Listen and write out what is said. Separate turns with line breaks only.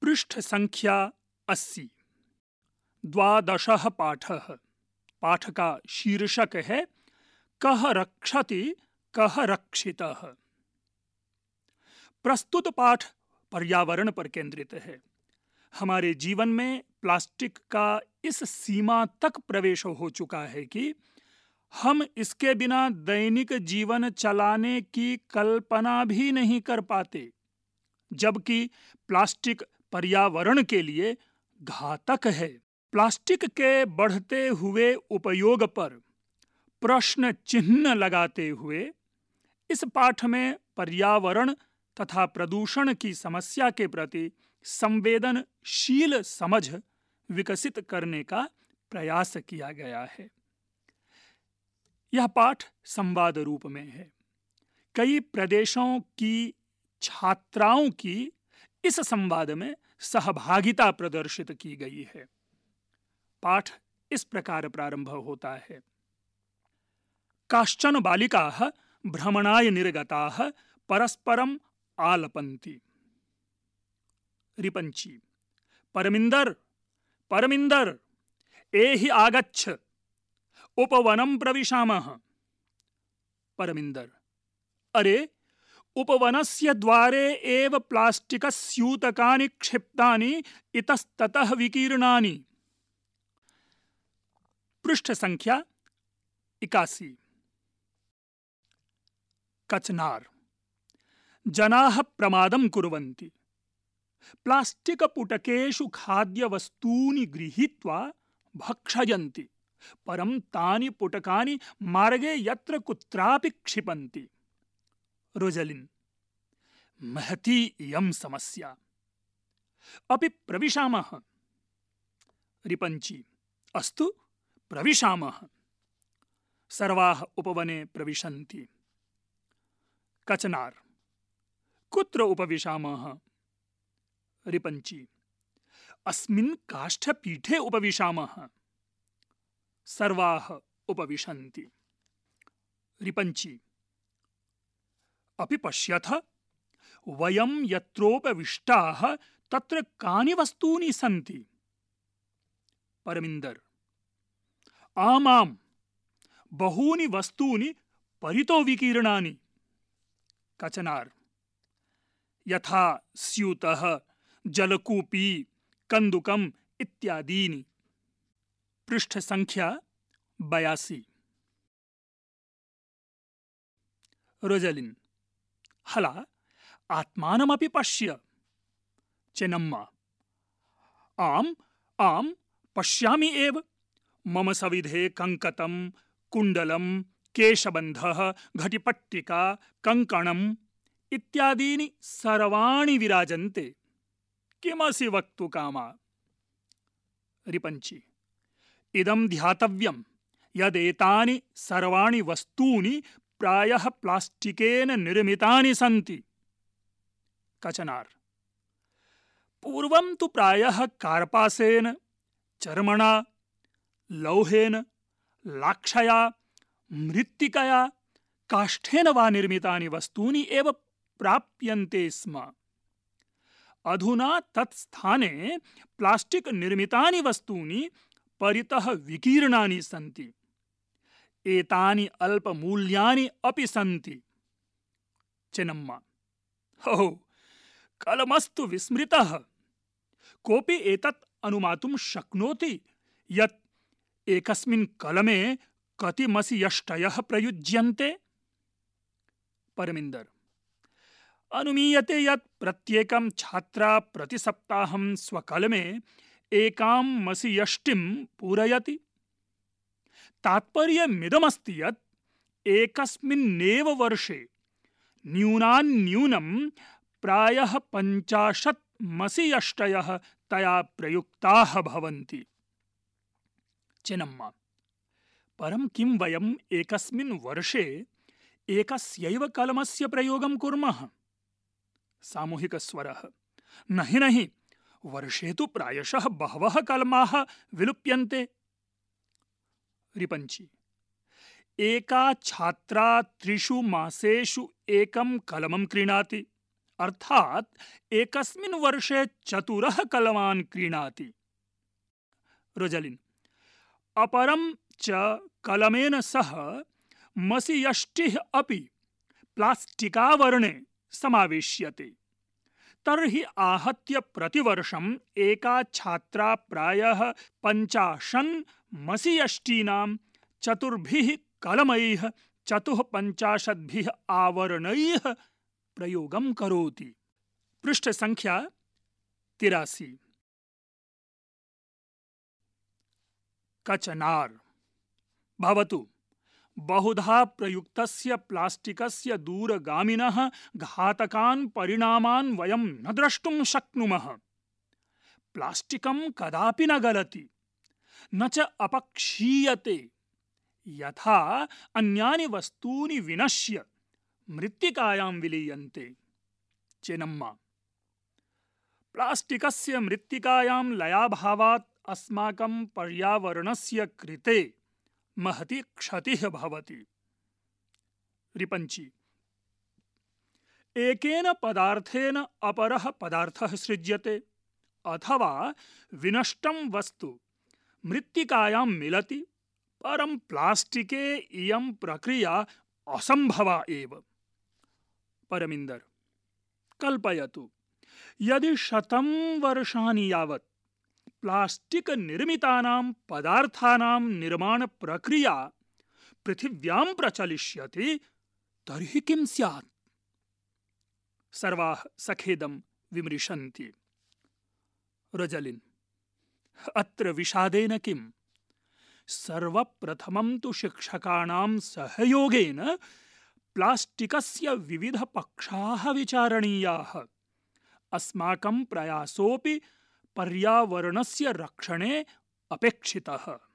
पृष्ठ संख्या 80। 12 पाठः। पाठ का शीर्षक है कः रक्षति कः रक्षितः। प्रस्तुत पाठ पर्यावरण पर केंद्रित है। हमारे जीवन में प्लास्टिक का इस सीमा तक प्रवेश हो चुका है कि हम इसके बिना दैनिक जीवन चलाने की कल्पना भी नहीं कर पाते, जबकि प्लास्टिक पर्यावरण के लिए घातक है। प्लास्टिक के बढ़ते हुए उपयोग पर प्रश्न चिन्ह लगाते हुए इस पाठ में पर्यावरण तथा प्रदूषण की समस्या के प्रति संवेदनशील समझ विकसित करने का प्रयास किया गया है। यह पाठ संवाद रूप में है। कई प्रदेशों की छात्राओं की इस संवाद में सहभागिता प्रदर्शित की गई है। पाठ इस प्रकार प्रारंभ होता है। काश्चन बालिकाः भ्रमणाय निर्गताः परस्परम् आलपन्ति। रिपंची। परमिंदर परमिंदर एहि आगच्छ, उपवनं प्रविशामः। परमिंदर। अरे, उपवनस्य द्वारे एव प्लास्टिकस्यूतकानि क्षिप्तानि इतस्ततः विकीर्णानि। पृष्ठ संख्या 81। कचनार। जनाः प्रमादं कुर्वन्ति। प्लास्टिक पुटकेषु खाद्यवस्तूनि गृहीत्वा भक्षयन्ति, परं तानि पुटकानि मार्गे यत्र कुत्रापि क्षिपन्ति। रोजलिन। महती इयं समस्या। अपि प्रविशामः। रिपंची। अस्तु, प्रविशामः। सर्वाः उपवने प्रविशन्ति। कचनार। कुत्र उपविशामः? रिपंची। अस्मिन् काष्ठपीठे उपविशामः। सर्वाः उपविशन्ति। रिपंची। अपि पश्यथ, वयं यत्रोपविष्टाः तत्र कानि वस्तूनि सन्ति? परमिंदर। आमां, बहूनि वस्तूनि परितो विकीर्णानि। कचनार। यथा स्यूतः, जलकूपी, कंदुकम इत्यादीनि। पृष्ठ संख्या 82। रोजलिन। हला, आत्मानमपि पश्य। चेन्नम्मा। आम् आम्, पश्यामि एव। मम सविधे कंकतम, कुंडलम, केशबंधः, घटिपट्टिका, कंकणम इत्यादीनि सर्वाणि विराजन्ते। किमसि वक्तु कामा? रिपंची। इदं ध्यातव्यं यदेतानि सर्वाणि वस्तूनि प्रायः प्लास्टिकेन निर्मितानि सन्ति। कचनार। पूर्वं तु प्रायः कार्पासेन, चर्मणा, लौहेन, लाक्षया, मृत्तिकया, काष्ठेन वा निर्मितानि वस्तूनि एव प्राप्यन्ते स्म। अधुना तत्स्थाने प्लास्टिक निर्मितानि वस्तूनि परितः विकीर्णानि सन्ति। एतानि अल्पमूल्यानि अपि सन्ति। चेन्नम्मा। हो, कलमस्तु विस्मृतः। कोऽपि एतत् अनुमातुं शक्नोति यत् एकस्मिन् कलमे कति मसियष्टयः प्रयुज्यन्ते? परमिंदर। अनुमीयते यत् प्रत्येकं छात्रा प्रतिसप्ताहं स्वकलमे एकां मसियष्टिं पूरयति। तात्पर्यमिदमस्ति यत् एकस्मिन्नेव वर्षे न्यूनान्न्यूनं प्रायः 50 मसियष्टयः तया प्रयुक्ताः भवन्ति। चेन्नम्मा। परं किं वयम् एकस्मिन् वर्षे एकस्यैव कलमस्य प्रयोगं कुर्मः? सामूहिकस्वरः। नहि नहि, वर्षे तु प्रायशः बहवः कलमाः विलुप्यन्ते। रिपंची। एका छात्रा 3 मासेषु एकं कलमं क्रीणाति, अर्थात एकस्मिन् वर्षे 4 कलमान् क्रीणाति। रोजलिन अपरं च कलमेन सह मसीयष्टिः अपि प्लास्टिकावरणे समावेश्यते। तर्हि आहत्य प्रतिवर्षम् एका छात्रा प्रायः 50 मसीयष्टीनां 4 कलमैः 54 आवरणैः प्रयोगं करोति। पृष्ठ संख्या 83। कचनार भवतु। बहुधा प्रयुक्तस्य प्लास्टिकस्य दूरगामिनः घातकान् परिणामान् वयं न द्रष्टुं शक्नुमः। प्लास्टिकं कदापि न गलति, न च अपक्षीयते, यथा अन्यानि वस्तूनि विनश्य मृत्तिकायां विलीयन्ते। चेन्नम्मा प्लास्टिकस्य मृत्तिकायां लयाभावात् अस्माकं पर्यावरणस्य कृते महती क्षतिः भवति। रिपंची एकेन पदार्थेन अपरः पदार्थः सृज्यते अथवा विनष्टं वस्तु मृत्तिकायां मिलति, परं प्लास्टिके इयं प्रक्रिया असंभवा एव। परमिन्दर कल्पयतु, यदि 100 वर्षाणि यावत् प्लास्टिक निर्मितानां पदार्थानां निर्माण प्रक्रिया पृथिव्यां प्रचलिष्यति तर्हि किं स्यात्? सर्वाः सखेदं विमृशन्ति। रोजलिन अत्र विषादेन किम्? सर्वप्रथमं तु शिक्षकाणां सहयोगेन प्लास्टिकस्य विविधपक्षाः विचारणीयाः। अस्माकं प्रयासोऽपि पर्यावरणस्य रक्षणे अपेक्षितः।